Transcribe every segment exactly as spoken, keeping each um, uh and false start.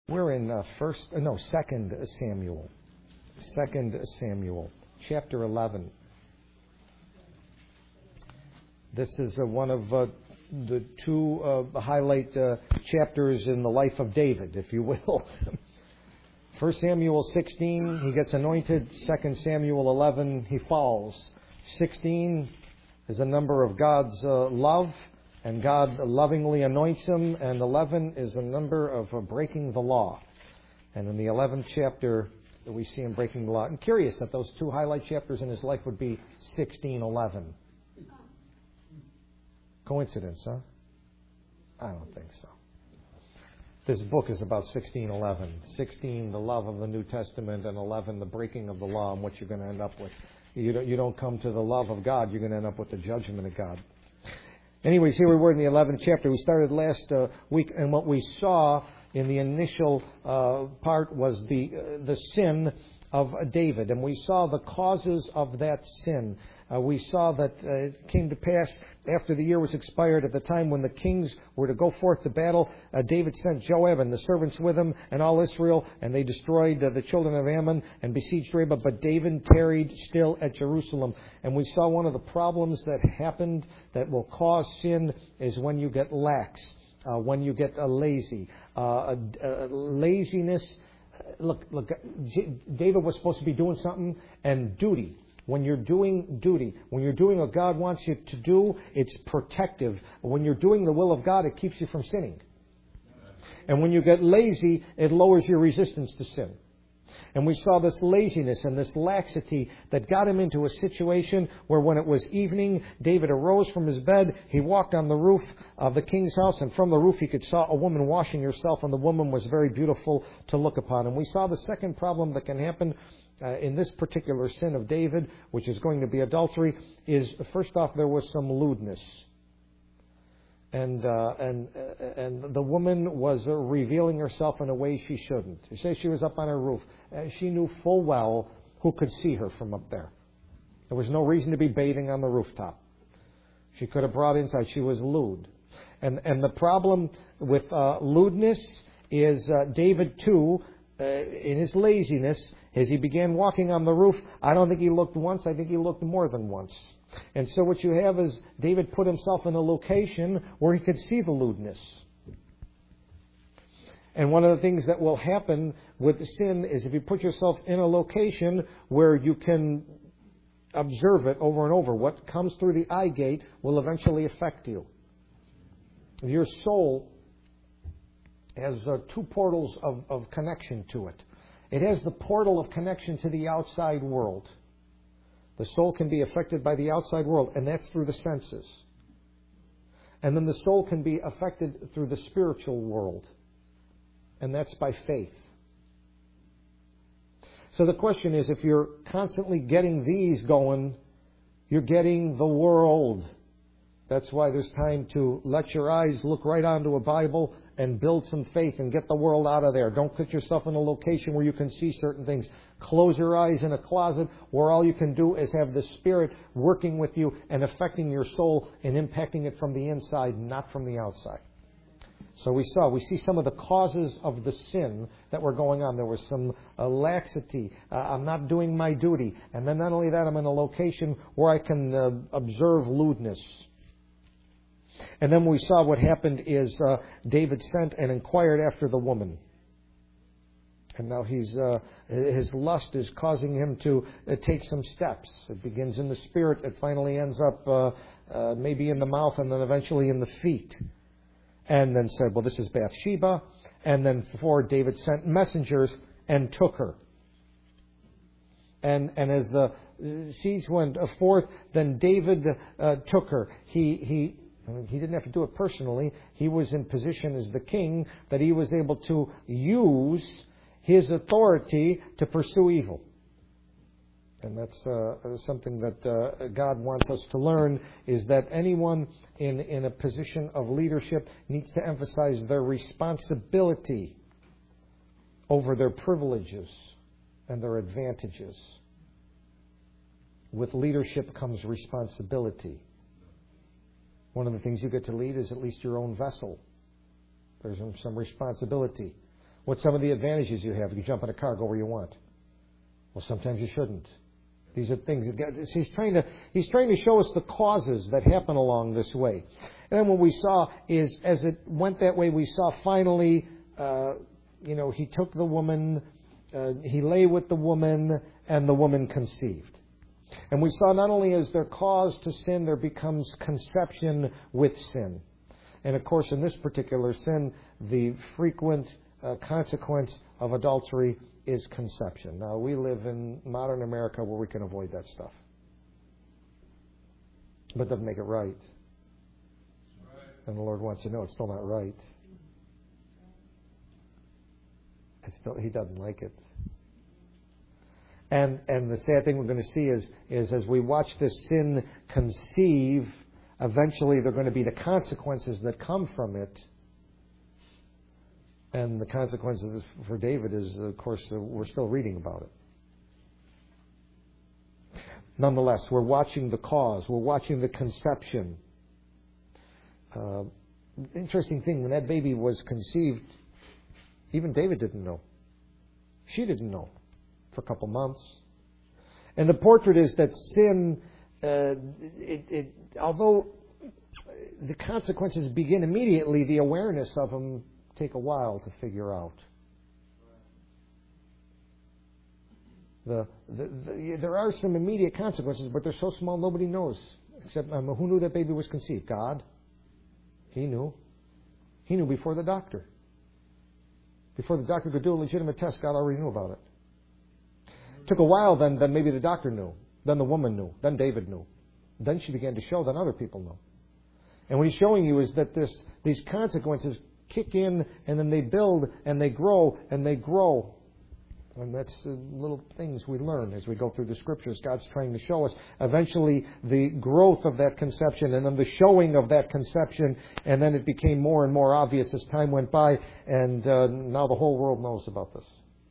We're in uh, first, uh, no, second Samuel, second Samuel, chapter eleven. This is uh, one of uh, the two uh, highlight uh, chapters in the life of David, if you will. First Samuel sixteen, he gets anointed. Second Samuel eleven, he falls. Sixteen is a number of God's uh, love, and God lovingly anoints him. And eleven is a number of uh, breaking the law. And in the eleventh chapter, we see him breaking the law. I'm curious that those two highlight chapters in his life would be sixteen, eleven. Coincidence, huh? I don't think so. This book is about sixteen eleven. sixteen, the love of the New Testament, and eleven, the breaking of the law, and what you're going to end up with. You don't, you don't come to the love of God, you're going to end up with the judgment of God. Anyways, here we were in the eleventh chapter. We started last uh, week, and what we saw in the initial uh, part was the uh, the sin of David. And we saw the causes of that sin. Uh, we saw that uh, it came to pass after the year was expired, at the time when the kings were to go forth to battle. Uh, David sent Joab and the servants with him and all Israel, and they destroyed uh, the children of Ammon and besieged Rabbah. But David tarried still at Jerusalem. And we saw one of the problems that happened that will cause sin is when you get lax, uh, when you get uh, lazy. Uh, uh, laziness. Look, look. David was supposed to be doing something, and duty. When you're doing duty, when you're doing what God wants you to do, it's protective. When you're doing the will of God, it keeps you from sinning. And when you get lazy, it lowers your resistance to sin. And we saw this laziness and this laxity that got him into a situation where when it was evening, David arose from his bed, he walked on the roof of the king's house, and from the roof he could saw a woman washing herself, and the woman was very beautiful to look upon. And we saw the second problem that can happen Uh, in this particular sin of David, which is going to be adultery, is first off there was some lewdness, and uh, and uh, and the woman was uh, revealing herself in a way she shouldn't. You say she was up on her roof. Uh, she knew full well who could see her from up there. There was no reason to be bathing on the rooftop. She could have brought inside. She was lewd, and and the problem with uh, lewdness is uh, David too. Uh, in his laziness, as he began walking on the roof, I don't think he looked once, I think he looked more than once. And so what you have is David put himself in a location where he could see the lewdness. And one of the things that will happen with sin is if you put yourself in a location where you can observe it over and over, what comes through the eye gate will eventually affect you. Your soul has uh, two portals of, of connection to it. It has the portal of connection to the outside world. The soul can be affected by the outside world, and that's through the senses. And then the soul can be affected through the spiritual world, and that's by faith. So the question is, if you're constantly getting these going, you're getting the world. That's why there's time to let your eyes look right onto a Bible and build some faith and get the world out of there. Don't put yourself in a location where you can see certain things. Close your eyes in a closet where all you can do is have the Spirit working with you and affecting your soul and impacting it from the inside, not from the outside. So we saw, we see some of the causes of the sin that were going on. There was some uh, laxity. Uh, I'm not doing my duty. And then not only that, I'm in a location where I can uh, observe lewdness. And then we saw what happened is uh, David sent and inquired after the woman. And now he's uh, his lust is causing him to uh, take some steps. It begins in the spirit. It finally ends up uh, uh, maybe in the mouth and then eventually in the feet. And then said, well, this is Bathsheba. And then before David sent messengers and took her. And and as the siege went forth, then David uh, took her. He he. I mean, he didn't have to do it personally. He was in position as the king that he was able to use his authority to pursue evil. And that's uh, something that uh, God wants us to learn, is that anyone in, in a position of leadership needs to emphasize their responsibility over their privileges and their advantages. With leadership comes responsibility. One of the things you get to lead is at least your own vessel. There's some responsibility. What's some of the advantages you have? You jump in a car, go where you want. Well, sometimes you shouldn't. These are things that he's trying to he's trying to show us the causes that happen along this way. And then what we saw is, as it went that way, we saw finally, uh, you know, he took the woman, uh, he lay with the woman, and the woman conceived. And we saw not only is there cause to sin, there becomes conception with sin. And of course, in this particular sin, the frequent uh, consequence of adultery is conception. Now, we live in modern America where we can avoid that stuff. But it doesn't make it right. And the Lord wants you to know it's still not right. It's still, He doesn't like it. And and the sad thing we're going to see is, is as we watch this sin conceive, eventually there are going to be the consequences that come from it. And the consequences for David is, of course, we're still reading about it. Nonetheless, we're watching the cause. We're watching the conception. Uh, interesting thing, when that baby was conceived, even David didn't know. She didn't know for a couple months. And the portrait is that sin, uh, it, it, although the consequences begin immediately, the awareness of them take a while to figure out. The, the, the, there are some immediate consequences, but they're so small nobody knows. Except, um, who knew that baby was conceived? God. He knew. He knew before the doctor. Before the doctor could do a legitimate test, God already knew about it. It took a while, then, then maybe the doctor knew. Then the woman knew. Then David knew. Then she began to show, then other people know. And what he's showing you is that this, these consequences kick in, and then they build, and they grow, and they grow. And that's the little things we learn as we go through the Scriptures. God's trying to show us eventually the growth of that conception, and then the showing of that conception, and then it became more and more obvious as time went by, and uh, now the whole world knows about this.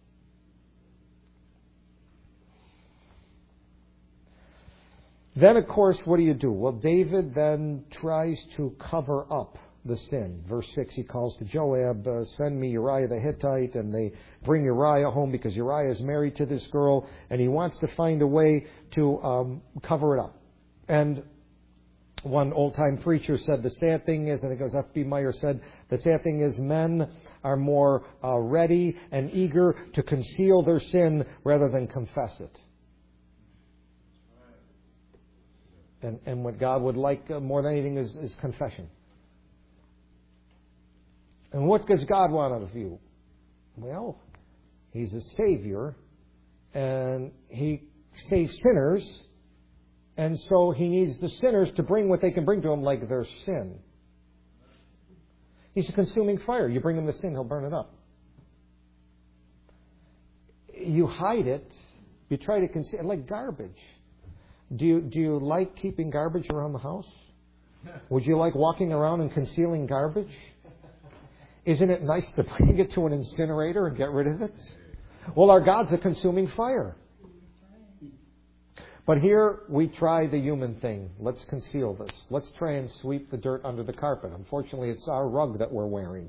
Then, of course, what do you do? Well, David then tries to cover up the sin. Verse six, he calls to Joab, uh, send me Uriah the Hittite, and they bring Uriah home because Uriah is married to this girl, and he wants to find a way to um, cover it up. And one old-time preacher said, the sad thing is, and it goes, F B Meyer said, the sad thing is men are more uh, ready and eager to conceal their sin rather than confess it. And, and what God would like uh, more than anything is, is confession. And what does God want out of you? Well, He's a Savior, and He saves sinners, and so He needs the sinners to bring what they can bring to Him, like their sin. He's a consuming fire. You bring Him the sin, He'll burn it up. You hide it, you try to conceal it, like garbage. Do you, do you like keeping garbage around the house? Would you like walking around and concealing garbage? Isn't it nice to bring it to an incinerator and get rid of it? Well, our God's a consuming fire. But here we try the human thing. Let's conceal this. Let's try and sweep the dirt under the carpet. Unfortunately, it's our rug that we're wearing.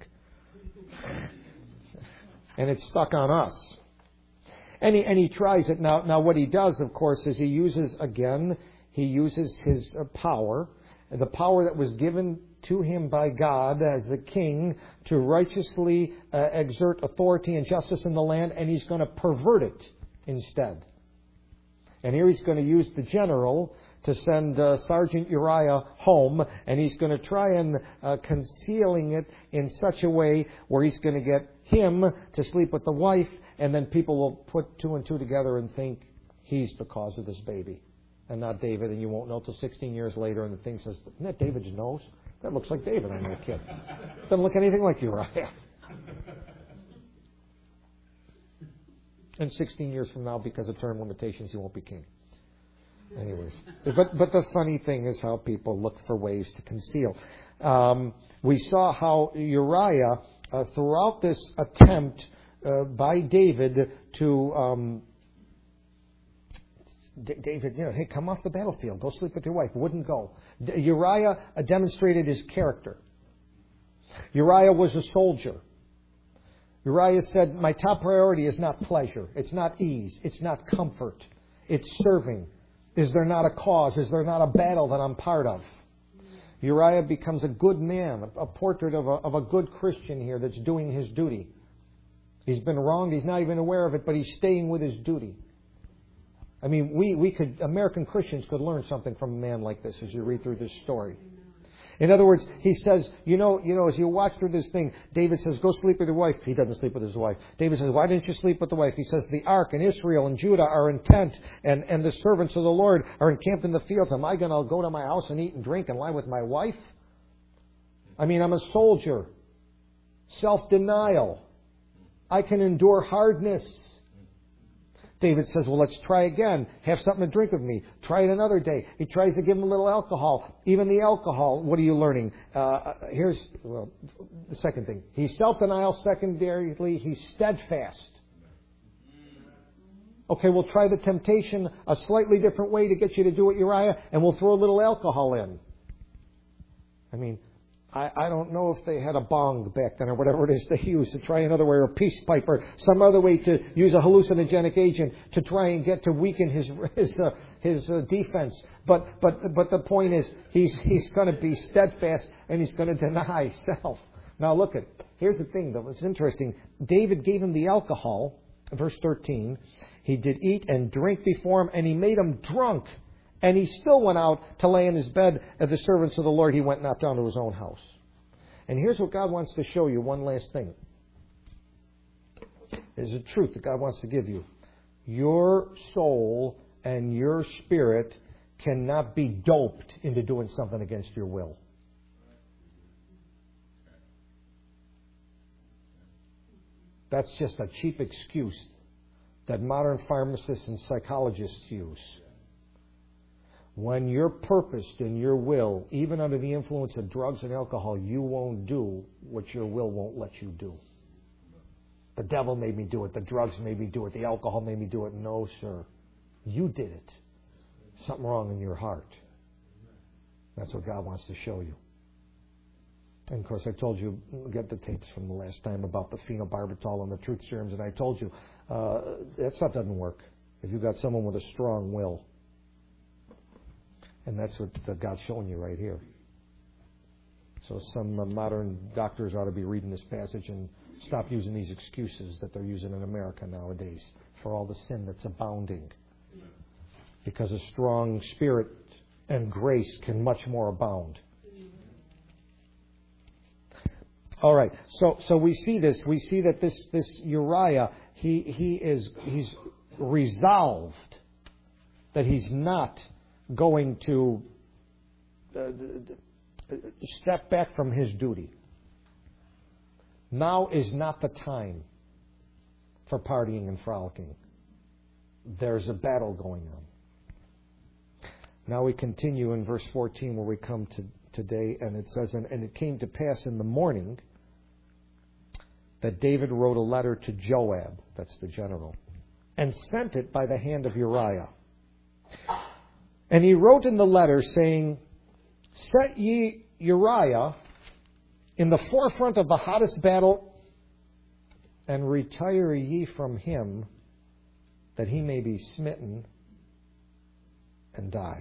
And it's stuck on us. And he, and he tries it. Now, now, what he does, of course, is he uses, again, he uses his uh, power, the power that was given to him by God as the king to righteously uh, exert authority and justice in the land, and he's going to pervert it instead. And here he's going to use the general to send uh, Sergeant Uriah home, and he's going to try and uh, concealing it in such a way where he's going to get him to sleep with the wife, and then people will put two and two together and think he's the cause of this baby and not David, and you won't know till sixteen years later, and the thing says, isn't that David's nose? That looks like David on that kid. Doesn't look anything like Uriah. And sixteen years from now, because of term limitations, he won't be king. Anyways, but but the funny thing is how people look for ways to conceal. Um, we saw how Uriah, uh, throughout this attempt uh, by David to um, D- David, you know, hey, come off the battlefield, go sleep with your wife, wouldn't go. D- Uriah uh, demonstrated his character. Uriah was a soldier. Uriah said, my top priority is not pleasure. It's not ease. It's not comfort. It's serving. Is there not a cause? Is there not a battle that I'm part of? Uriah becomes a good man, a portrait of a, of a good Christian here that's doing his duty. He's been wronged. He's not even aware of it, but he's staying with his duty. I mean, we, we could, American Christians could learn something from a man like this as you read through this story. In other words, he says, you know, you know, as you watch through this thing, David says, go sleep with your wife. He doesn't sleep with his wife. David says, why didn't you sleep with the wife? He says, the ark and Israel and Judah are in tent, and, and the servants of the Lord are encamped in the fields. Am I going to go to my house and eat and drink and lie with my wife? I mean, I'm a soldier. Self-denial. I can endure hardness. David says, well, let's try again. Have something to drink with me. Try it another day. He tries to give him a little alcohol. Even the alcohol, what are you learning? Uh, here's, well, the second thing. He's self-denial. Secondarily, he's steadfast. Okay, we'll try the temptation a slightly different way to get you to do it, Uriah, and we'll throw a little alcohol in. I mean, I, I don't know if they had a bong back then or whatever it is they used to try another way, or a peace pipe, or some other way to use a hallucinogenic agent to try and get to weaken his his uh, his uh, defense. But but but the point is, he's he's going to be steadfast and he's going to deny self. Now look at here's the thing though. It's interesting. David gave him the alcohol. Verse thirteen. He did eat and drink before him, and he made him drunk. And he still went out to lay in his bed at the servants of the Lord. He went not down to his own house. And here's what God wants to show you. One last thing. There's a truth that God wants to give you. Your soul and your spirit cannot be doped into doing something against your will. That's just a cheap excuse that modern pharmacists and psychologists use. When you're purposed in your will, even under the influence of drugs and alcohol, you won't do what your will won't let you do. The devil made me do it. The drugs made me do it. The alcohol made me do it. No, sir. You did it. Something wrong in your heart. That's what God wants to show you. And, of course, I told you, get the tapes from the last time about the phenobarbital and the truth serums, and I told you uh, that stuff doesn't work if you've got someone with a strong will. And that's what God's showing you right here. So some uh, modern doctors ought to be reading this passage and stop using these excuses that they're using in America nowadays for all the sin that's abounding. Because a strong spirit and grace can much more abound. All right. So so we see this. We see that this this Uriah, he he is he's resolved that he's not going to uh, step back from his duty. Now is not the time for partying and frolicking. There's a battle going on. Now we continue in verse fourteen where we come to today, and it says, and, and it came to pass in the morning that David wrote a letter to Joab, that's the general, and sent it by the hand of Uriah. And he wrote in the letter saying, set ye Uriah in the forefront of the hottest battle, and retire ye from him, that he may be smitten and die.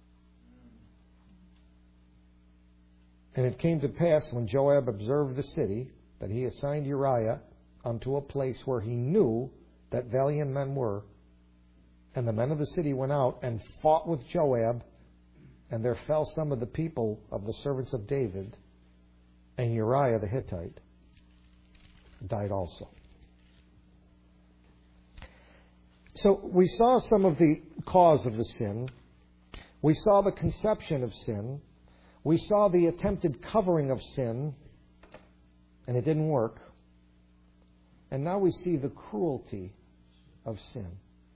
And it came to pass, when Joab observed the city, that he assigned Uriah unto a place where he knew that valiant men were. And the men of the city went out and fought with Joab, and there fell some of the people of the servants of David, and Uriah the Hittite died also. So we saw some of the cause of the sin. We saw the conception of sin. We saw the attempted covering of sin, and it didn't work. And now we see the cruelty of sin.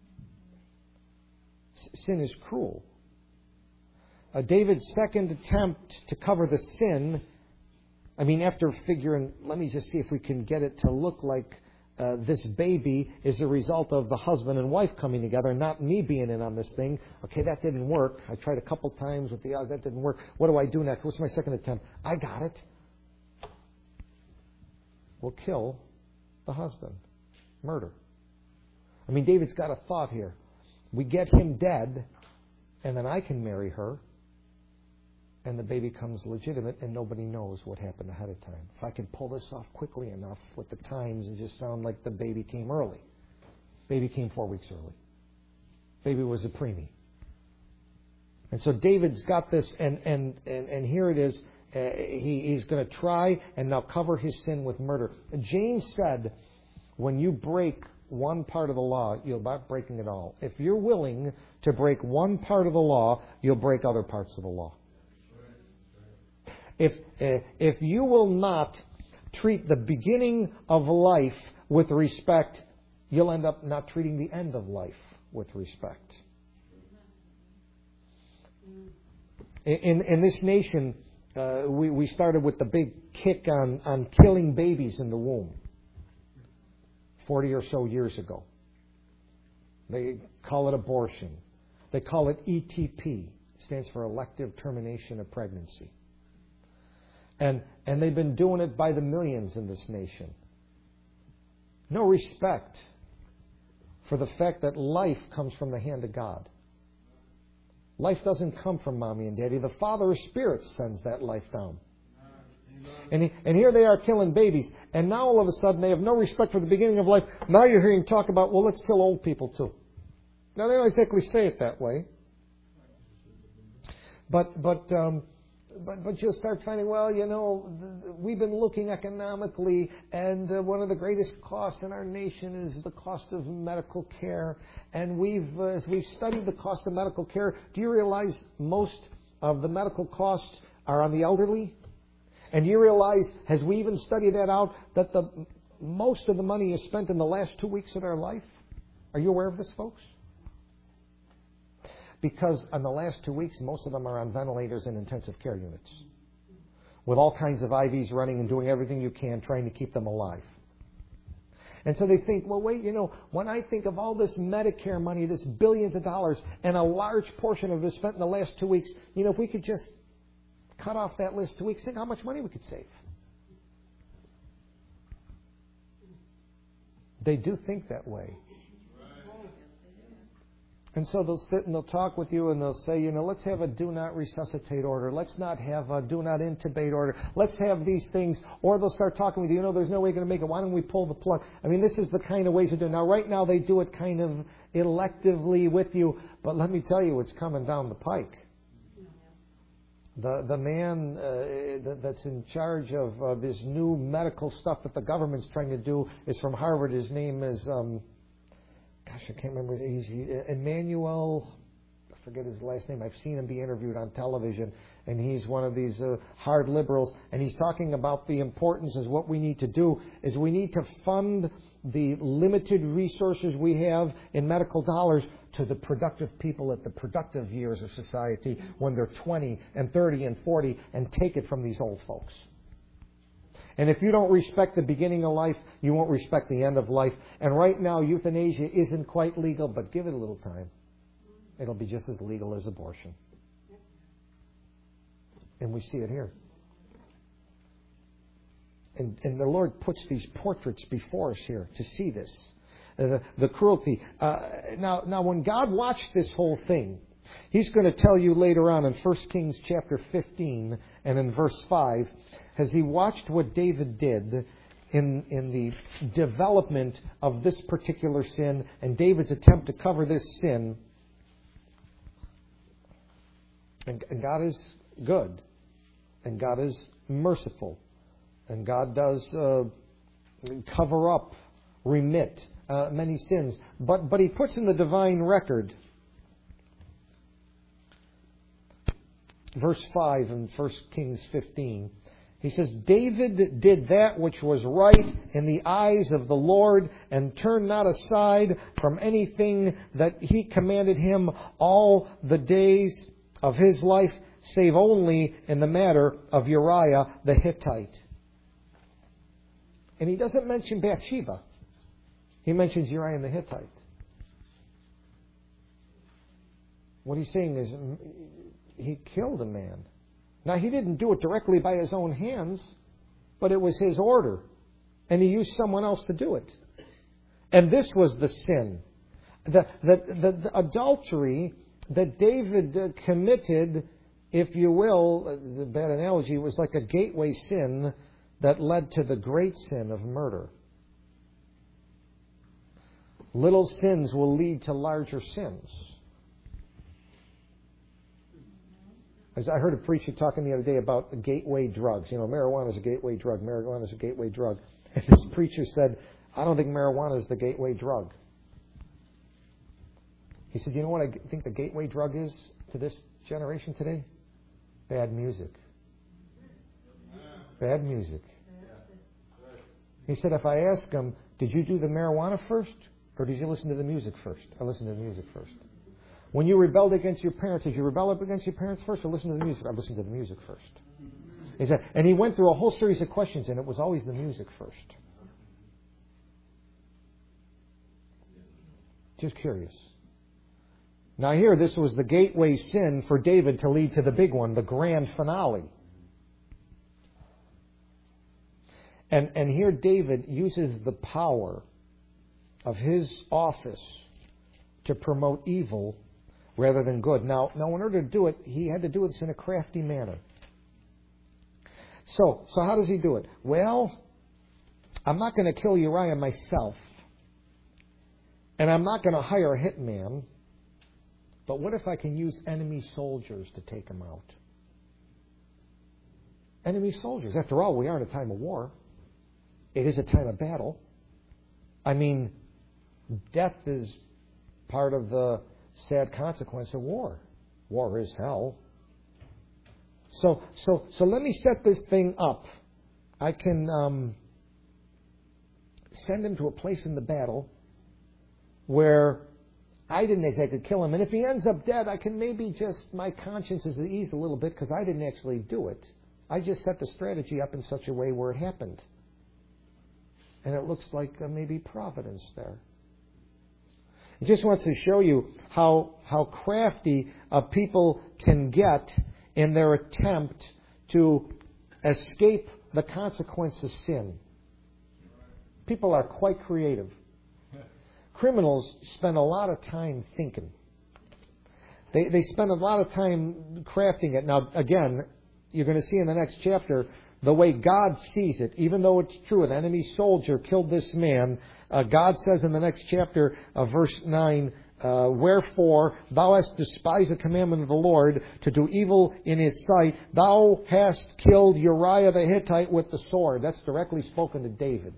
Sin is cruel. Uh, David's second attempt to cover the sin, I mean, after figuring, let me just see if we can get it to look like uh, this baby is a result of the husband and wife coming together, not me being in on this thing. Okay, that didn't work. I tried a couple times with the other, that didn't work. What do I do next? What's my second attempt? I got it. We'll kill the husband. Murder. I mean, David's got a thought here. We get him dead, and then I can marry her, and the baby comes legitimate, and nobody knows what happened ahead of time. If I can pull this off quickly enough with the times, it just sound like the baby came early. Baby came four weeks early. Baby was a preemie. And so David's got this, and, and, and, and here it is. Uh, he, he's going to try and now cover his sin with murder. James said, when you break one part of the law, you'll be breaking it all. If you're willing to break one part of the law, you'll break other parts of the law. If, uh, if you will not treat the beginning of life with respect, you'll end up not treating the end of life with respect. In, in this nation, uh, we, we started with the big kick on, on killing babies in the womb forty or so years ago. They call it abortion. They call it E T P. It stands for elective termination of pregnancy. And, and they've been doing it by the millions in this nation. No respect for the fact that life comes from the hand of God. Life doesn't come from mommy and daddy. The Father of Spirits sends that life down. And, he, and here they are killing babies. And now all of a sudden they have no respect for the beginning of life. Now you're hearing talk about, well, let's kill old people too. Now they don't exactly say it that way. But, but, um, But, but you'll start finding, well, you know, we've been looking economically, and uh, one of the greatest costs in our nation is the cost of medical care. And we've, uh, as we've studied the cost of medical care, do you realize most of the medical costs are on the elderly? And do you realize, as we even studied that out, that the most of the money is spent in the last two weeks of their life? Are you aware of this, folks? Because in the last two weeks, most of them are on ventilators and intensive care units with all kinds of I Vs running and doing everything you can trying to keep them alive. And so they think, well, wait, you know, when I think of all this Medicare money, this billions of dollars, and a large portion of it is spent in the last two weeks, you know, if we could just cut off that list two weeks, think how much money we could save. They do think that way. And so they'll sit and they'll talk with you and they'll say, you know, let's have a do not resuscitate order. Let's not have a do not intubate order. Let's have these things. Or they'll start talking with you, you know, there's no way you're going to make it. Why don't we pull the plug? I mean, this is the kind of ways to do it. Now, right now they do it kind of electively with you. But let me tell you, it's coming down the pike. The the man uh, that's in charge of uh, this new medical stuff that the government's trying to do is from Harvard. His name is... Um, Gosh, I can't remember. He's he, Emmanuel, I forget his last name. I've seen him be interviewed on television, and he's one of these uh, hard liberals, and he's talking about the importance is what we need to do is we need to fund the limited resources we have in medical dollars to the productive people at the productive years of society when they're twenty and thirty and forty, and take it from these old folks. And if you don't respect the beginning of life, you won't respect the end of life. And right now, euthanasia isn't quite legal, but give it a little time. It'll be just as legal as abortion. And we see it here. And, and the Lord puts these portraits before us here to see this. Uh, the, the cruelty. Uh, now, now, when God watched this whole thing, He's going to tell you later on in First Kings chapter fifteen and in verse five, as He watched what David did in, in the development of this particular sin and David's attempt to cover this sin. And, and God is good. And God is merciful. And God does uh, cover up, remit uh, many sins. But, but He puts in the divine record, verse five in First Kings fifteen, he says, David did that which was right in the eyes of the Lord and turned not aside from anything that He commanded him all the days of his life, save only in the matter of Uriah the Hittite. And he doesn't mention Bathsheba. He mentions Uriah the Hittite. What he's saying is he killed a man. Now, he didn't do it directly by his own hands, but it was his order. and he used someone else to do it. And this was the sin. The, the, the, the adultery that David uh, committed, if you will, uh, the bad analogy, was like a gateway sin that led to the great sin of murder. Little sins will lead to larger sins. As I heard a preacher talking the other day about gateway drugs. You know, marijuana is a gateway drug. Marijuana is a gateway drug. And this preacher said, I don't think marijuana is the gateway drug. He said, you know what I think the gateway drug is to this generation today? Bad music. Bad music. He said, if I ask them, did you do the marijuana first? Or did you listen to the music first? I listened to the music first. When you rebelled against your parents, did you rebel against your parents first or listen to the music? I listened to the music first. He said, and he went through a whole series of questions, and it was always the music first. Just curious. Now here, this was the gateway sin for David to lead to the big one, the grand finale. And, and here David uses the power of his office to promote evil rather than good. Now, now, in order to do it, he had to do this in a crafty manner. So, so how does he do it? Well, I'm not going to kill Uriah myself, and I'm not going to hire a hitman, but what if I can use enemy soldiers to take him out? Enemy soldiers. After all, we are in a time of war. It is a time of battle. I mean, death is part of the sad consequence of war. War is hell. So, so, so let me set this thing up. I can um, send him to a place in the battle where I didn't exactly kill him. And if he ends up dead, I can maybe just, my conscience is at ease a little bit because I didn't actually do it. I just set the strategy up in such a way where it happened. And it looks like uh, maybe providence there. It just wants to show you how how crafty uh, people can get in their attempt to escape the consequence of sin. People are quite creative. Criminals spend a lot of time thinking. They they spend a lot of time crafting it. Now, again, you're going to see in the next chapter the way God sees it. Even though it's true, an enemy soldier killed this man, uh, God says in the next chapter, uh, verse nine, uh, wherefore thou hast despised the commandment of the Lord to do evil in his sight. Thou hast killed Uriah the Hittite with the sword. That's directly spoken to David.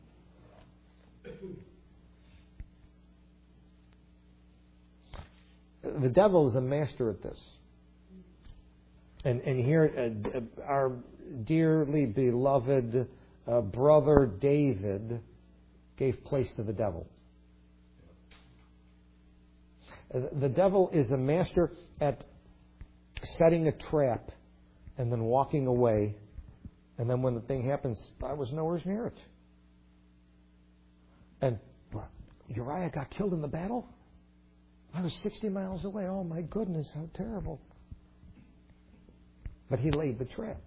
The devil is a master at this. And, and here, uh, our dearly beloved uh, brother David gave place to the devil. Uh, the devil is a master at setting a trap and then walking away. And then when the thing happens, I was nowhere near it. And Uriah got killed in the battle? I was sixty miles away. Oh my goodness, how terrible. But he laid the trap.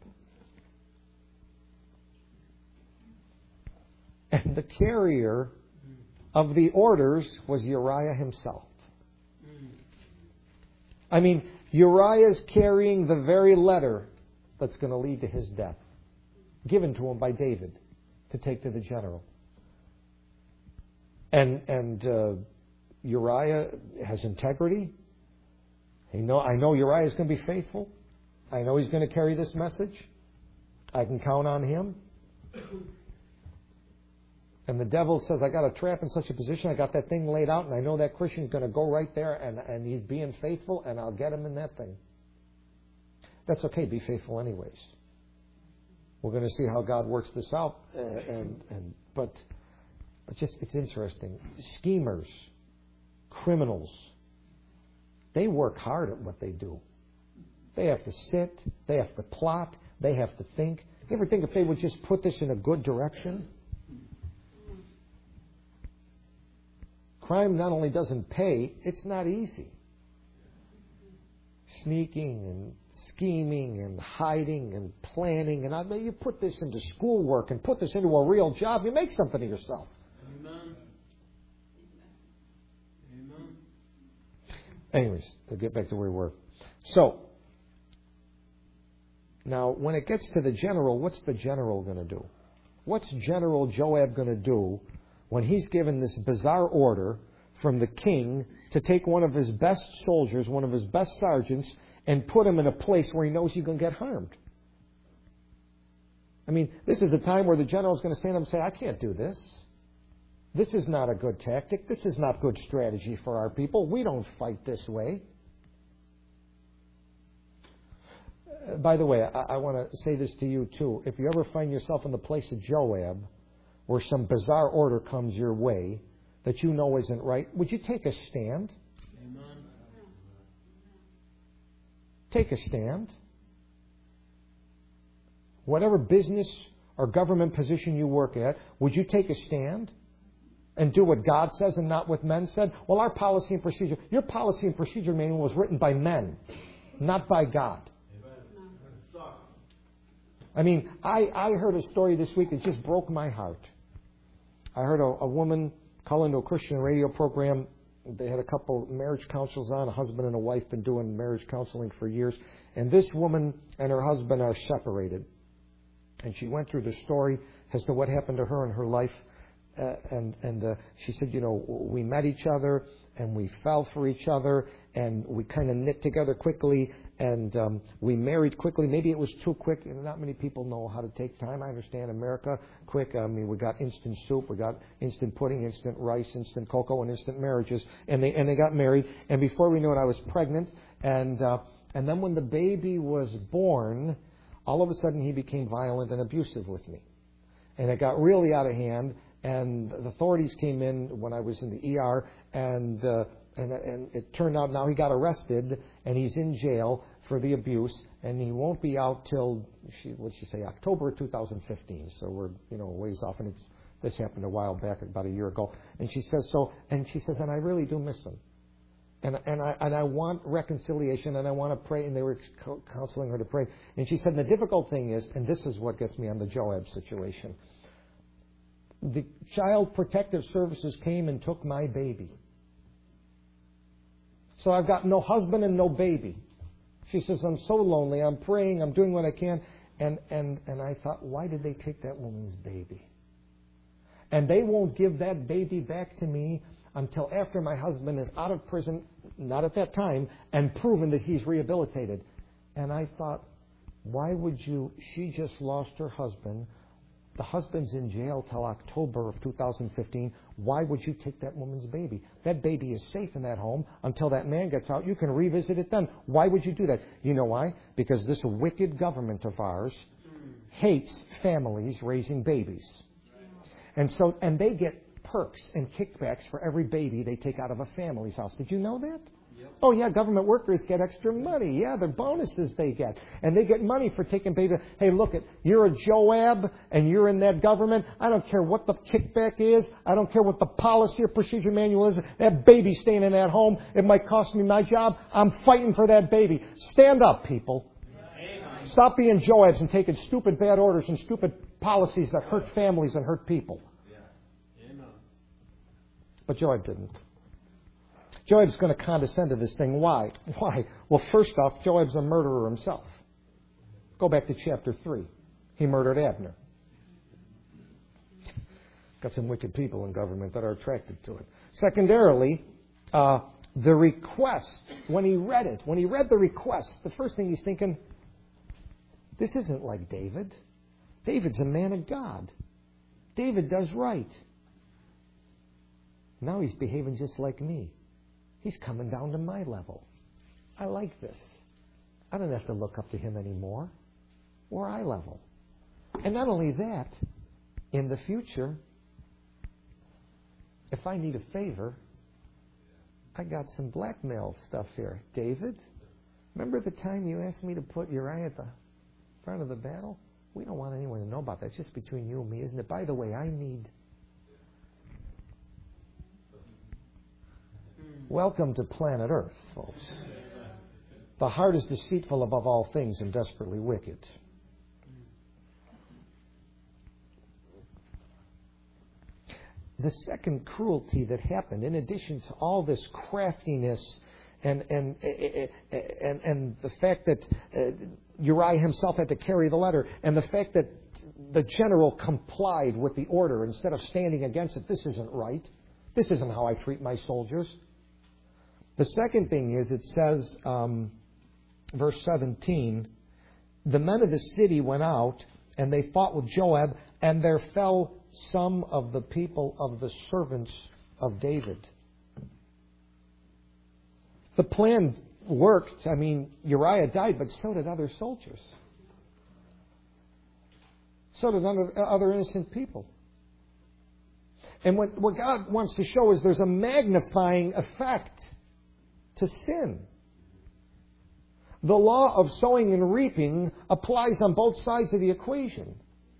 And the carrier of the orders was Uriah himself. I mean, Uriah is carrying the very letter that's going to lead to his death, given to him by David to take to the general. And and uh, Uriah has integrity. He know, I know Uriah is going to be faithful. I know he's going to carry this message. I can count on him. And the devil says, I got a trap in such a position, I got that thing laid out, and I know that Christian's going to go right there, and, and he's being faithful, and I'll get him in that thing. That's okay, be faithful anyways. We're going to see how God works this out. And, and, and but, but just, it's interesting. Schemers, criminals, they work hard at what they do. They have to sit, they have to plot, they have to think. You ever think if they would just put this in a good direction? Crime not only doesn't pay, it's not easy. sneaking and scheming and hiding and planning. And I mean, you put this into schoolwork and put this into a real job, you make something of yourself. Amen. Amen. Anyways, to get back to where we were. So, now when it gets to the general, what's the general going to do? What's General Joab going to do when he's given this bizarre order from the king to take one of his best soldiers, one of his best sergeants, and put him in a place where he knows he's going to get harmed? I mean, this is a time where the general is going to stand up and say, I can't do this. This is not a good tactic. This is not good strategy for our people. We don't fight this way. Uh, by the way, I, I want to say this to you too. If you ever find yourself in the place of Joab, where some bizarre order comes your way that you know isn't right, would you take a stand? Amen. Take a stand. Whatever business or government position you work at, would you take a stand and do what God says and not what men said? Well, our policy and procedure, your policy and procedure manual was written by men, not by God. I mean, I, I heard a story this week that just broke my heart. I heard a, a woman call into a Christian radio program. They had a couple marriage counsels on, a husband and a wife, been doing marriage counseling for years. And this woman and her husband are separated. And she went through the story as to what happened to her in her life. Uh, and and uh, she said, you know, we met each other and we fell for each other and we kind of knit together quickly and um, we married quickly. Maybe it was too quick. You know, not many people know how to take time. I understand America, quick. I mean, we got instant soup, we got instant pudding, instant rice, instant cocoa, and instant marriages. And they and they got married. And before we knew it, I was pregnant. And uh, and then when the baby was born, all of a sudden he became violent and abusive with me. And it got really out of hand. And the authorities came in when I was in the E R, and, uh, and and it turned out now he got arrested, and he's in jail for the abuse, and he won't be out till, she, what'd she say, October two thousand fifteen. So we're, you know, a ways off, and it's, this happened a while back, about a year ago. And she says, so, and she says, and I really do miss him. And and I and I want reconciliation, and I want to pray, and they were counseling her to pray. And she said, the difficult thing is, and this is what gets me on the Joab situation, the Child Protective Services came and took my baby. So I've got no husband and no baby. She says, I'm so lonely. I'm praying. I'm doing what I can. And, and, and I thought, why did they take that woman's baby? And they won't give that baby back to me until after my husband is out of prison, not at that time, and proven that he's rehabilitated. And I thought, why would you? She just lost her husband. The husband's in jail till October of two thousand fifteen. Why would you take that woman's baby? That baby is safe in that home until that man gets out. You can revisit it then. Why would you do that? You know why? Because this wicked government of ours hates families raising babies. And so, and they get perks and kickbacks for every baby they take out of a family's house. Did you know that? Yep. Oh, yeah, government workers get extra money. Yeah, the bonuses they get. And they get money for taking baby. Hey, look, it, you're a Joab and you're in that government. I don't care what the kickback is. I don't care what the policy or procedure manual is. That baby staying in that home, it might cost me my job. I'm fighting for that baby. Stand up, people. Amen. Stop being Joabs and taking stupid bad orders and stupid policies that hurt families and hurt people. But Joab didn't. Joab's going to condescend to this thing. Why? Why? Well, first off, Joab's a murderer himself. Go back to chapter three. He murdered Abner. Got some wicked people in government that are attracted to it. Secondarily, uh, the request, when he read it, when he read the request, the first thing he's thinking, this isn't like David. David's a man of God. David does right. Now he's behaving just like me. He's coming down to my level. I like this. I don't have to look up to him anymore. We're eye level. And not only that, in the future, if I need a favor, I got some blackmail stuff here. David, remember the time you asked me to put Uriah at the front of the battle? We don't want anyone to know about that. It's just between you and me, isn't it? By the way, I need... Welcome to planet Earth, folks. The heart is deceitful above all things and desperately wicked. The second cruelty that happened, in addition to all this craftiness and and and, and the fact that uh, Uriah himself had to carry the letter, and the fact that the general complied with the order instead of standing against it. This isn't right. This isn't how I treat my soldiers. The second thing is, it says, um, verse seventeen, the men of the city went out and they fought with Joab, and there fell some of the people of the servants of David. The plan worked. I mean, Uriah died, but so did other soldiers. So did other innocent people. And what, what God wants to show is there's a magnifying effect to sin. The law of sowing and reaping applies on both sides of the equation.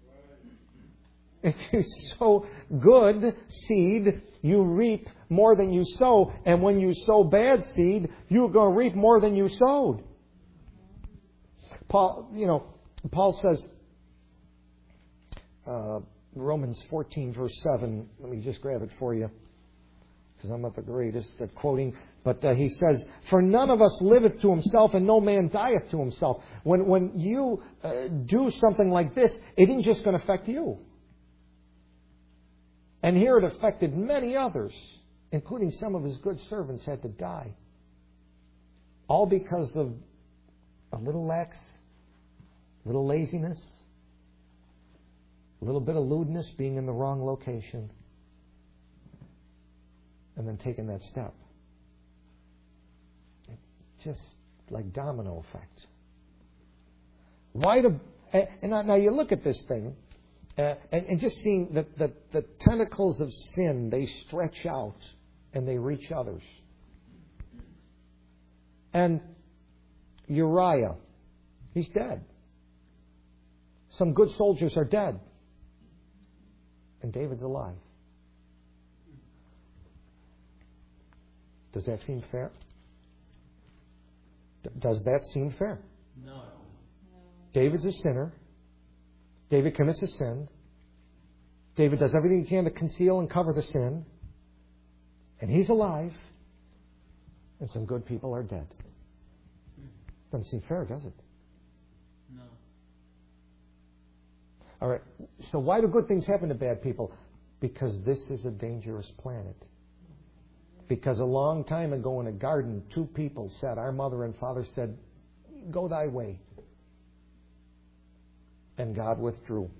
If you sow good seed, you reap more than you sow. And when you sow bad seed, you're going to reap more than you sowed. Paul, you know, Paul says, uh, Romans fourteen, verse seven, let me just grab it for you, because I'm not the greatest at quoting. But uh, he says, for none of us liveth to himself, and no man dieth to himself. When, when you uh, do something like this, it isn't just going to affect you. And here it affected many others, including some of his good servants had to die. All because of a little lax, a little laziness, a little bit of lewdness, being in the wrong location, and then taking that step. Just like domino effect. Why do... And now you look at this thing, Uh, and, and just seeing that the, the tentacles of sin, they stretch out and they reach others. And Uriah, he's dead. Some good soldiers are dead. And David's alive. Does that seem fair? D- does that seem fair? No. David's a sinner. David commits a sin. David does everything he can to conceal and cover the sin. And he's alive. And some good people are dead. Doesn't seem fair, does it? No. All right. So why do good things happen to bad people? Because this is a dangerous planet. Because a long time ago in a garden, two people said, our mother and father said, go thy way. And God withdrew.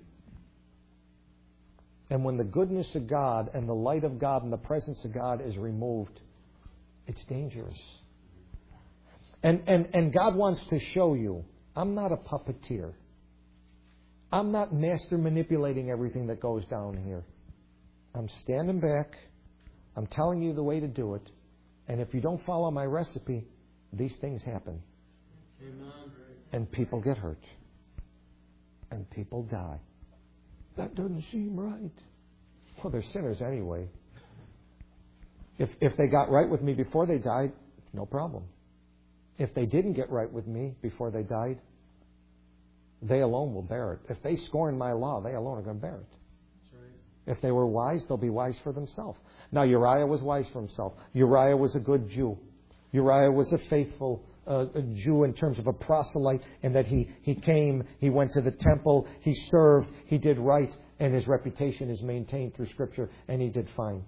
And when the goodness of God and the light of God and the presence of God is removed, it's dangerous. And, and, and God wants to show you, I'm not a puppeteer. I'm not master manipulating everything that goes down here. I'm standing back. I'm telling you the way to do it. And if you don't follow my recipe, these things happen. Amen. And people get hurt. And people die. That doesn't seem right. Well, they're sinners anyway. If if they got right with me before they died, no problem. If they didn't get right with me before they died, they alone will bear it. If they scorn my law, they alone are going to bear it. That's right. If they were wise, they'll be wise for themselves. Now, Uriah was wise for himself. Uriah was a good Jew. Uriah was a faithful uh, a Jew in terms of a proselyte, in that he, he came, he went to the temple, he served, he did right, and his reputation is maintained through Scripture, and he did fine.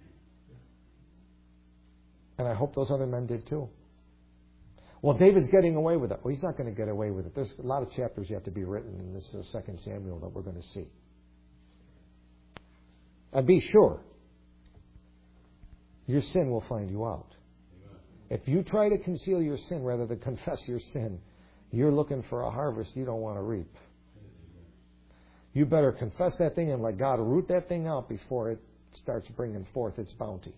And I hope those other men did too. Well, David's getting away with it. Well, he's not going to get away with it. There's a lot of chapters yet to be written in this uh, Second Samuel that we're going to see. And be sure, your sin will find you out. If you try to conceal your sin rather than confess your sin, you're looking for a harvest you don't want to reap. You better confess that thing and let God root that thing out before it starts bringing forth its bounty.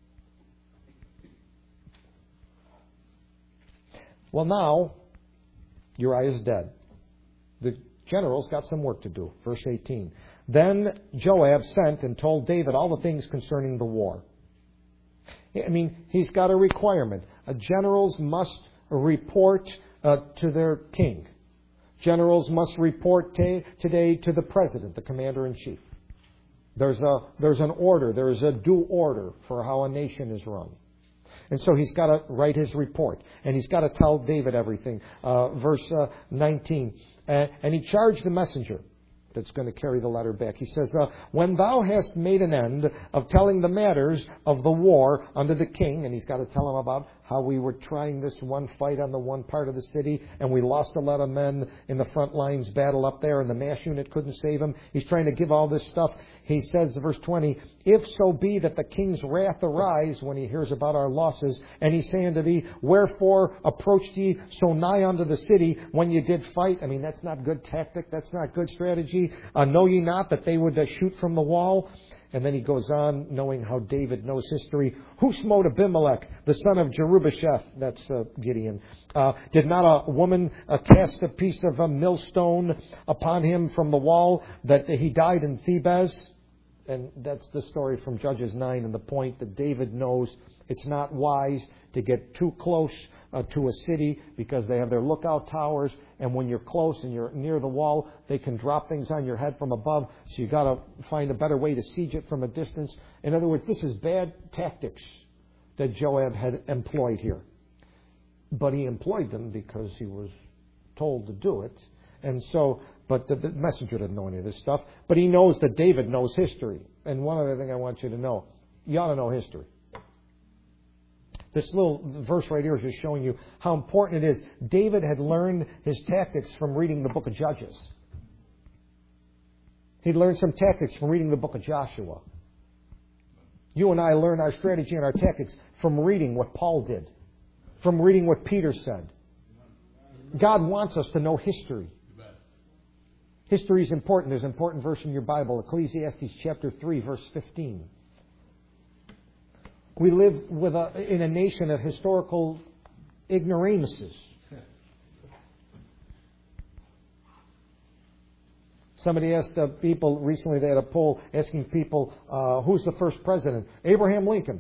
Well, now, Uriah's dead. The general's got some work to do. Verse eighteen. Then Joab sent and told David all the things concerning the war. I mean, he's got a requirement. Uh, generals must report uh, to their king. Generals must report t- today to the president, the commander-in-chief. There's a there's an order, there's a due order for how a nation is run. And so he's got to write his report. And he's got to tell David everything. Uh, verse uh, nineteen. Uh, and he charged the messenger that's going to carry the letter back. He says, uh, when thou hast made an end of telling the matters of the war unto the king, and he's got to tell him about how we were trying this one fight on the one part of the city, and we lost a lot of men in the front lines battle up there, and the MASH unit couldn't save him. He's trying to give all this stuff. He says, verse twenty, if so be that the king's wrath arise when he hears about our losses, and he say unto thee, wherefore approached ye so nigh unto the city when ye did fight? I mean, that's not good tactic. That's not good strategy. Uh, know ye not that they would uh, shoot from the wall? And then he goes on, knowing how David knows history. Who smote Abimelech, the son of Jerubasheth? That's uh, Gideon. Uh, did not a woman uh, cast a piece of a millstone upon him from the wall that he died in Thebez? And that's the story from Judges nine, and the point that David knows it's not wise to get too close uh, to a city because they have their lookout towers, and when you're close and you're near the wall, they can drop things on your head from above, so you got to find a better way to siege it from a distance. In other words, this is bad tactics that Joab had employed here. But he employed them because he was told to do it. And so, but the, the messenger didn't know any of this stuff. But he knows that David knows history. And one other thing I want you to know, you ought to know history. This little verse right here is just showing you how important it is. David had learned his tactics from reading the book of Judges. He'd learned some tactics from reading the book of Joshua. You and I learn our strategy and our tactics from reading what Paul did, from reading what Peter said. God wants us to know history. History is important. There's an important verse in your Bible, Ecclesiastes chapter three, verse fifteen. We live with a, in a nation of historical ignoramuses. Somebody asked uh, people recently, they had a poll asking people, uh, who's the first president? Abraham Lincoln.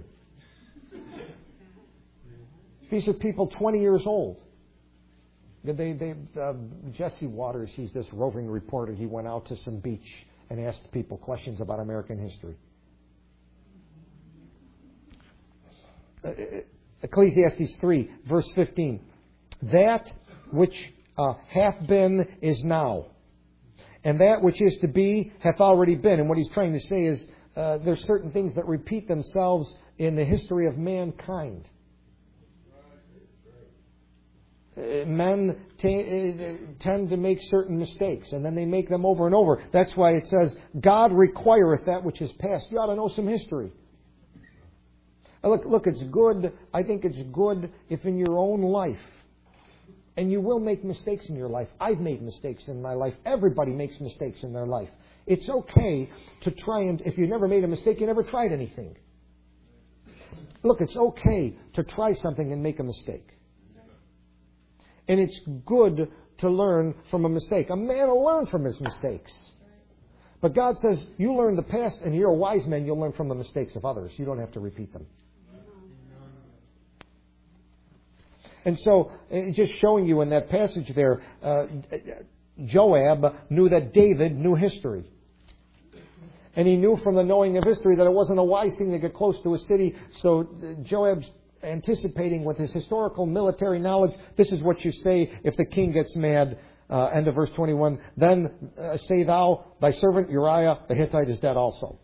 These are people twenty years old. They, they, uh, Jesse Waters, he's this roving reporter. He went out to some beach and asked people questions about American history. Uh, Ecclesiastes three, verse fifteen. That which uh, hath been is now, and that which is to be hath already been. And what he's trying to say is uh, there's certain things that repeat themselves in the history of mankind. Uh, men t- uh, tend to make certain mistakes, and then they make them over and over. That's why it says, God requireth that which is past. You ought to know some history. Uh, look, look, it's good. I think it's good if in your own life, and you will make mistakes in your life. I've made mistakes in my life. Everybody makes mistakes in their life. It's okay to try and, if you never made a mistake, you never tried anything. Look, it's okay to try something and make a mistake. And it's good to learn from a mistake. A man will learn from his mistakes. But God says, you learn the past, and you're a wise man, you'll learn from the mistakes of others. You don't have to repeat them. And so, just showing you in that passage there, uh, Joab knew that David knew history. And he knew from the knowing of history that it wasn't a wise thing to get close to a city. So Joab's anticipating with his historical military knowledge, this is what you say if the king gets mad. Uh, end of verse twenty-one. Then uh, say thou, thy servant Uriah the Hittite is dead also.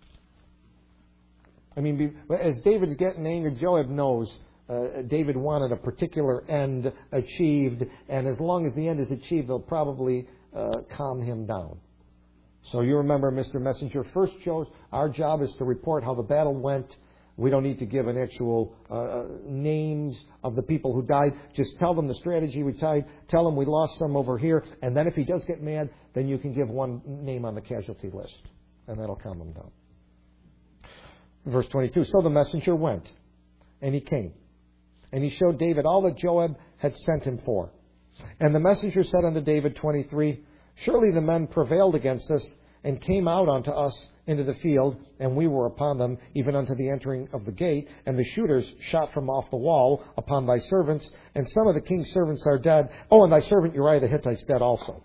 I mean, be, as David's getting angered, Joab knows uh, David wanted a particular end achieved, and as long as the end is achieved, they'll probably uh, calm him down. So you remember, Mister Messenger, first chose, our job is to report how the battle went. We don't need to give an actual uh, names of the people who died. Just tell them the strategy we tried. Tell them we lost some over here. And then if he does get mad, then you can give one name on the casualty list. And that'll calm him down. Verse twenty-two. So the messenger went, and he came. And he showed David all that Joab had sent him for. And the messenger said unto David, twenty-three, surely the men prevailed against us, and came out unto us into the field, and we were upon them, even unto the entering of the gate. And the shooters shot from off the wall upon thy servants, and some of the king's servants are dead. Oh, and thy servant Uriah the Hittite's dead also.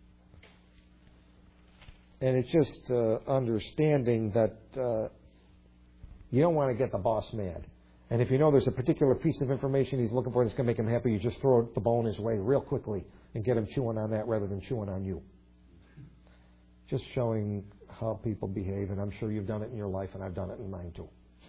And it's just uh, understanding that uh, you don't want to get the boss mad. And if you know there's a particular piece of information he's looking for that's going to make him happy, you just throw the bone his way real quickly and get him chewing on that rather than chewing on you. Just showing how people behave, and I'm sure you've done it in your life, and I've done it in mine too.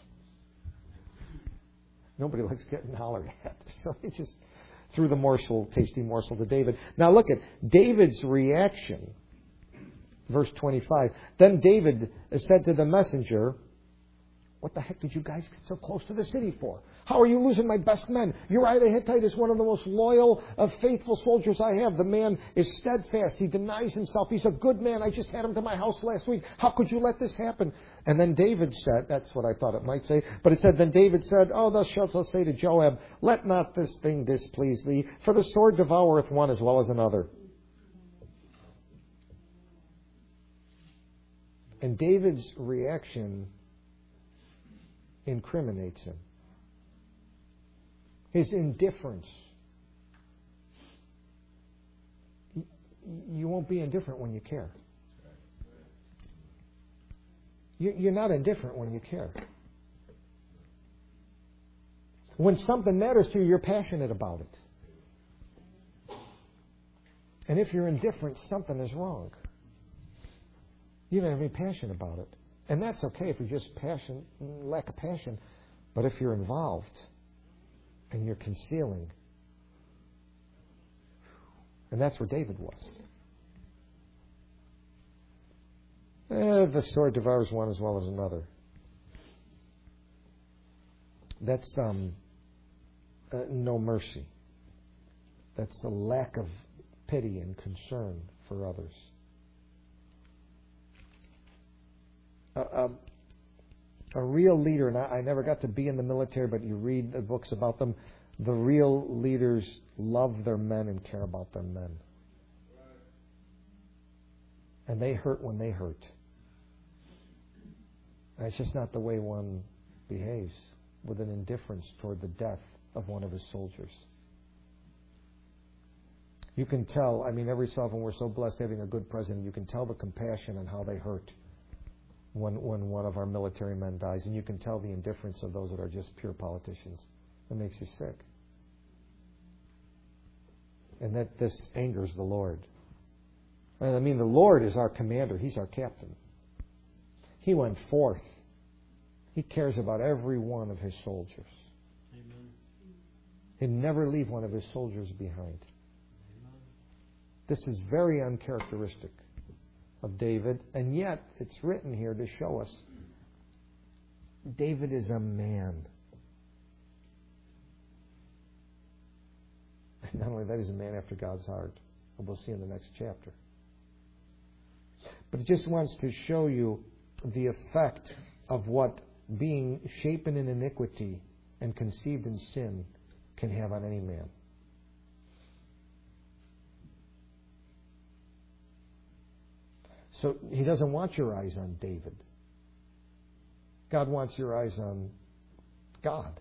Nobody likes getting hollered at. So he just threw the morsel, tasty morsel to David. Now look at David's reaction. Verse twenty-five. Then David said to the messenger, what the heck did you guys get so close to the city for? How are you losing my best men? Uriah the Hittite is one of the most loyal, uh, faithful soldiers I have. The man is steadfast. He denies himself. He's a good man. I just had him to my house last week. How could you let this happen? And then David said, that's what I thought it might say, but it said, then David said, oh, thus shalt thou say to Joab, let not this thing displease thee, for the sword devoureth one as well as another. And David's reaction incriminates him. His indifference. You won't be indifferent when you care. You're not indifferent when you care. When something matters to you, you're passionate about it. And if you're indifferent, something is wrong. You don't have any passion about it. And that's okay if you're just passion, lack of passion. But if you're involved and you're concealing, and that's where David was. Eh, the sword devours one as well as another. That's um, uh, no mercy. That's a lack of pity and concern for others. A, a, a real leader, and I, I never got to be in the military, but you read the books about them, the real leaders love their men and care about their men. And they hurt when they hurt. And it's just not the way one behaves with an indifference toward the death of one of his soldiers. You can tell, I mean, every so often we're so blessed having a good president, you can tell the compassion and how they hurt when when one of our military men dies. And you can tell the indifference of those that are just pure politicians. It makes you sick. And that this angers the Lord. And I mean, the Lord is our commander. He's our captain. He went forth. He cares about every one of his soldiers. Amen. He'd never leave one of his soldiers behind. Amen. This is very uncharacteristic of David, and yet it's written here to show us David is a man. Not only that, he's a man after God's heart. And we'll see in the next chapter. But it just wants to show you the effect of what being shapen in iniquity and conceived in sin can have on any man. So he doesn't want your eyes on David. God wants your eyes on God.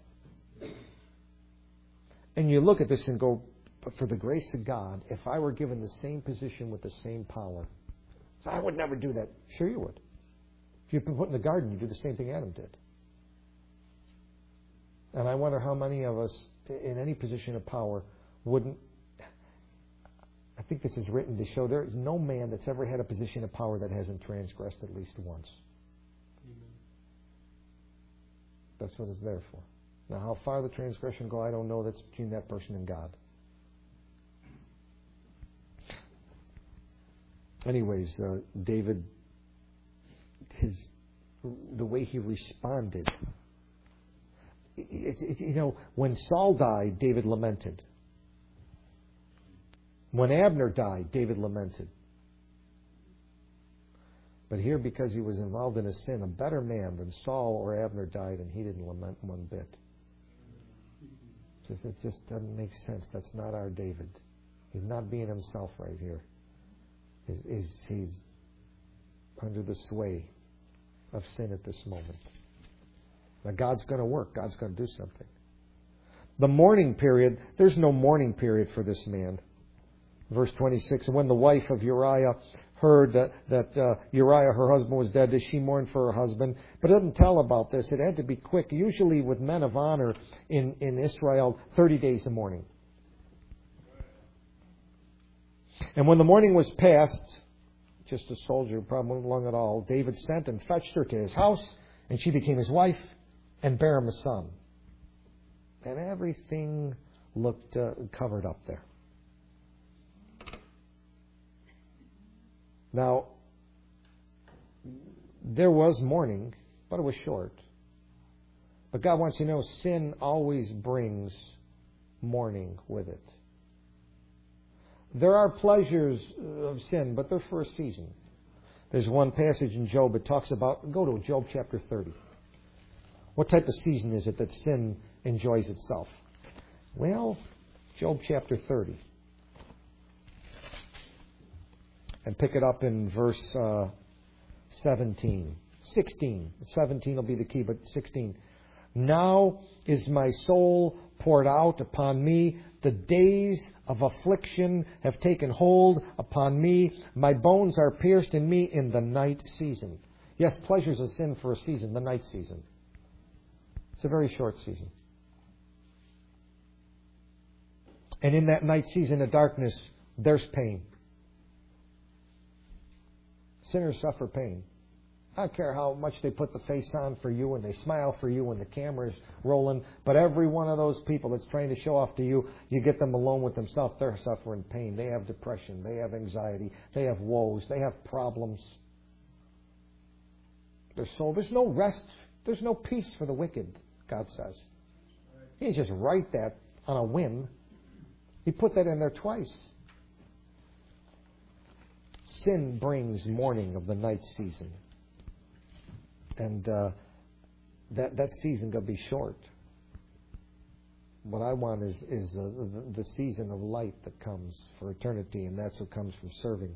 And you look at this and go, but for the grace of God, if I were given the same position with the same power, so I would never do that. Sure you would. If you've been put in the garden, you do the same thing Adam did. And I wonder how many of us in any position of power wouldn't. I think this is written to show there is no man that's ever had a position of power that hasn't transgressed at least once. Amen. That's what it's there for. Now, how far the transgression go, I don't know. That's between that person and God. Anyways, uh, David, his the way he responded. It, it, you know, when Saul died, David lamented. When Abner died, David lamented. But here, because he was involved in a sin, a better man than Saul or Abner died, and he didn't lament one bit. It just doesn't make sense. That's not our David. He's not being himself right here. He's, he's, he's under the sway of sin at this moment. Now God's going to work. God's going to do something. The mourning period, there's no mourning period for this man. Verse twenty-six, and when the wife of Uriah heard that, that uh, Uriah, her husband, was dead, did she mourn for her husband? But it doesn't tell about this. It had to be quick. Usually with men of honor in, in Israel, thirty days of mourning. And when the mourning was past, just a soldier, probably long at all, David sent and fetched her to his house, and she became his wife and bare him a son. And everything looked uh, covered up there. Now, there was mourning, but it was short. But God wants you to know sin always brings mourning with it. There are pleasures of sin, but they're for a season. There's one passage in Job that talks about, go to Job chapter thirty. What type of season is it that sin enjoys itself? Well, Job chapter thirty. And pick it up in verse uh, seventeen. sixteen. seventeen will be the key, but sixteen. Now is my soul poured out upon me. The days of affliction have taken hold upon me. My bones are pierced in me in the night season. Yes, pleasures of sin for a season, the night season. It's a very short season. And in that night season of darkness, there's pain. Sinners suffer pain. I don't care how much they put the face on for you and they smile for you when the camera's rolling, but every one of those people that's trying to show off to you, you get them alone with themselves, they're suffering pain. They have depression. They have anxiety. They have woes. They have problems. Their soul, there's no rest. There's no peace for the wicked, God says. He didn't just write that on a whim. He put that in there twice. Sin brings mourning of the night season. And uh, that that season going to be short. What I want is, is uh, the, the season of light that comes for eternity, and that's what comes from serving.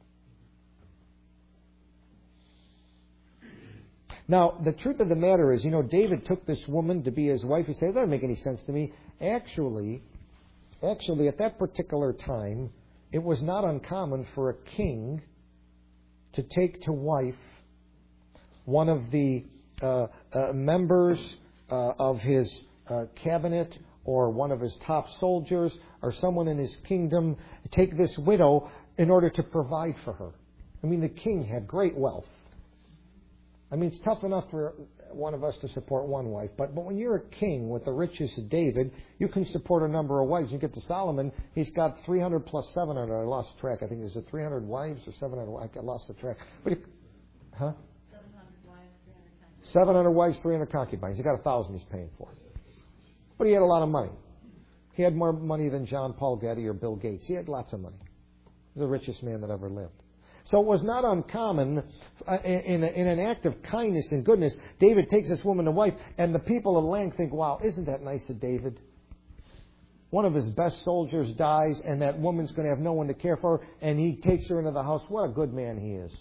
Now, the truth of the matter is, you know, David took this woman to be his wife. He said, that doesn't make any sense to me. Actually, actually, at that particular time, it was not uncommon for a king to take to wife one of the uh, uh, members uh, of his uh, cabinet or one of his top soldiers or someone in his kingdom, take this widow in order to provide for her. I mean, the king had great wealth. I mean, it's tough enough for one of us to support one wife, but, but when you're a king with the riches of David, you can support a number of wives. You get to Solomon, he's got three hundred plus seven hundred. I lost track. I think, is it three hundred wives or seven hundred? I lost the track. But he, huh? seven hundred wives, three hundred concubines. He got a thousand he's paying for. But he had a lot of money. He had more money than John Paul Getty or Bill Gates. He had lots of money. He was the richest man that ever lived. So it was not uncommon, uh, in, a, in an act of kindness and goodness, David takes this woman to wife, and the people of the land think, wow, isn't that nice of David? One of his best soldiers dies, and that woman's going to have no one to care for her, and he takes her into the house. What a good man he is.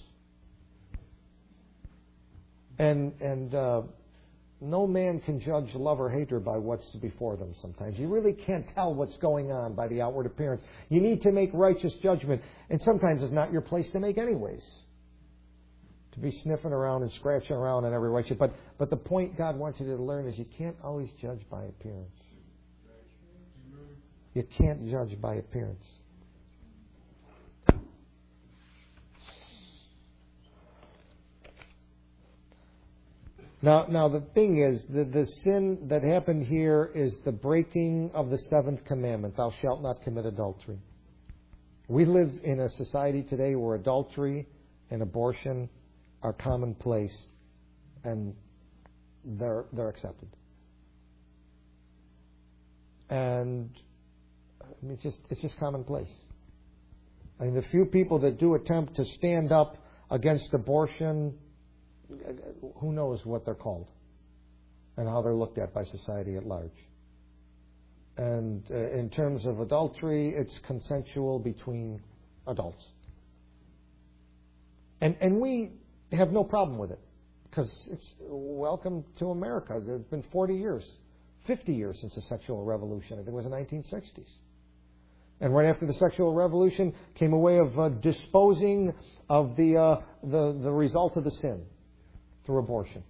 And and uh, no man can judge love or hate her by what's before them sometimes. You really can't tell what's going on by the outward appearance. You need to make righteous judgment. And sometimes it's not your place to make anyways. To be sniffing around and scratching around on every righteous. But, but the point God wants you to learn is you can't always judge by appearance. You can't judge by appearance. Now, now the thing is, the, the sin that happened here is the breaking of the seventh commandment, thou shalt not commit adultery. We live in a society today where adultery and abortion are commonplace, and they're they're accepted. And I mean, it's just it's just commonplace. I mean, the few people that do attempt to stand up against abortion, who knows what they're called and how they're looked at by society at large. And uh, in terms of adultery, it's consensual between adults. And and we They have no problem with it because it's welcome to America. It's been forty years, fifty years since the sexual revolution. I think it was the nineteen sixties. And right after the sexual revolution came a way of uh, disposing of the, uh, the the result of the sin through abortion.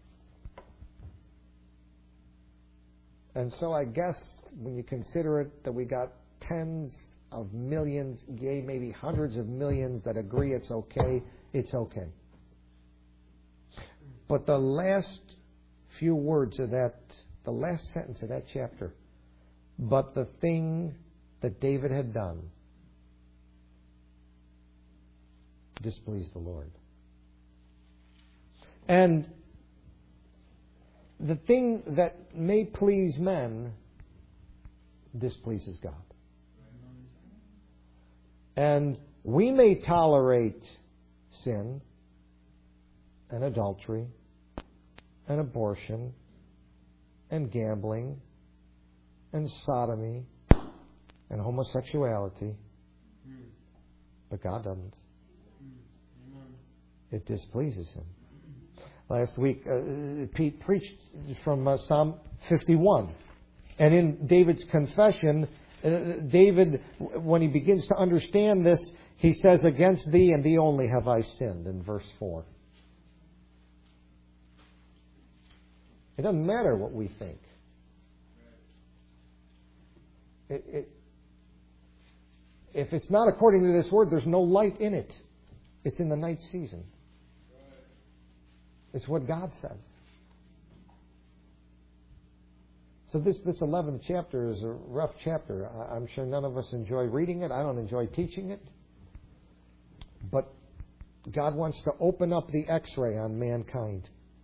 And so I guess when you consider it that we got tens of millions, yea, maybe hundreds of millions that agree it's okay, it's okay. But the last few words of that, the last sentence of that chapter, but the thing that David had done displeased the Lord. And the thing that may please men displeases God. And we may tolerate sin and adultery and abortion and gambling and sodomy and homosexuality, but God doesn't. It displeases Him. Last week, uh, Pete preached from uh, Psalm fifty-one. And in David's confession, uh, David, when he begins to understand this, he says, "Against thee and thee only have I sinned," in verse four. It doesn't matter what we think. It, it, if it's not according to this word, there's no light in it. It's in the night season. It's what God says. So this, this eleventh chapter is a rough chapter. I'm sure none of us enjoy reading it. I don't enjoy teaching it. But God wants to open up the x-ray on mankind.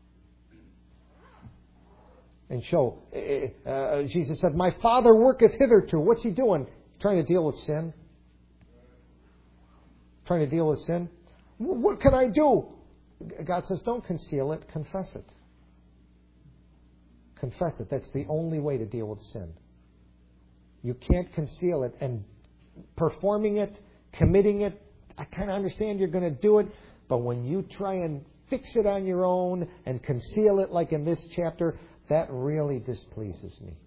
And show, uh, Jesus said, "My Father worketh hitherto." What's He doing? Trying to deal with sin? Trying to deal with sin? What can I do? God says, don't conceal it, confess it. Confess it. That's the only way to deal with sin. You can't conceal it. And performing it, committing it, I kind of understand you're going to do it, but when you try and fix it on your own and conceal it like in this chapter, that really displeases me.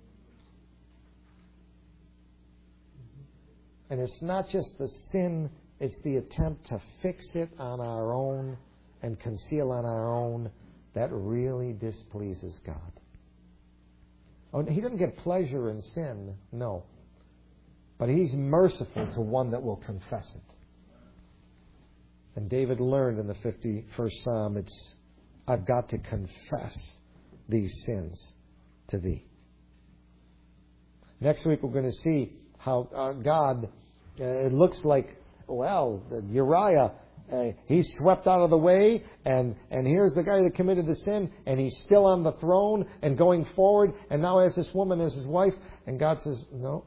And it's not just the sin, it's the attempt to fix it on our own and conceal on our own. That really displeases God. Oh, He doesn't get pleasure in sin, no. But He's merciful to one that will confess it. And David learned in the fifty-first Psalm, it's, I've got to confess these sins to Thee. Next week we're going to see how uh, God, uh, it looks like, well, Uriah, uh, he's swept out of the way, and, and here's the guy that committed the sin, and he's still on the throne and going forward, and now has this woman as his wife, and God says, no,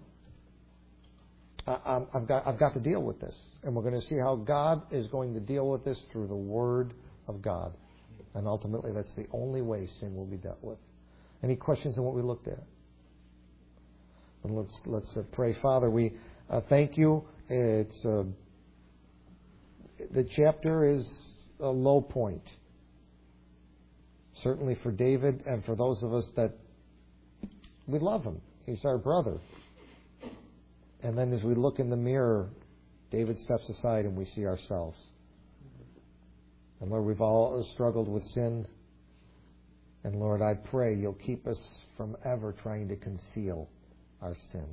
I, I've got, I've got to deal with this. And we're going to see how God is going to deal with this through the Word of God. And ultimately, that's the only way sin will be dealt with. Any questions on what we looked at? And let's let's uh, pray. Father, we uh, thank You. It's uh, the chapter is a low point, certainly for David and for those of us that we love him. He's our brother. And then as we look in the mirror, David steps aside and we see ourselves. And Lord, we've all struggled with sin. And Lord, I pray You'll keep us from ever trying to conceal our sin.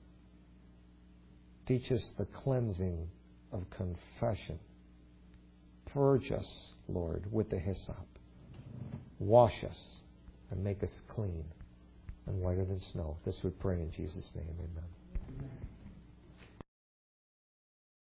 Teach us the cleansing of confession. Purge us, Lord, with the hyssop. Wash us and make us clean and whiter than snow. This we pray in Jesus' name. Amen.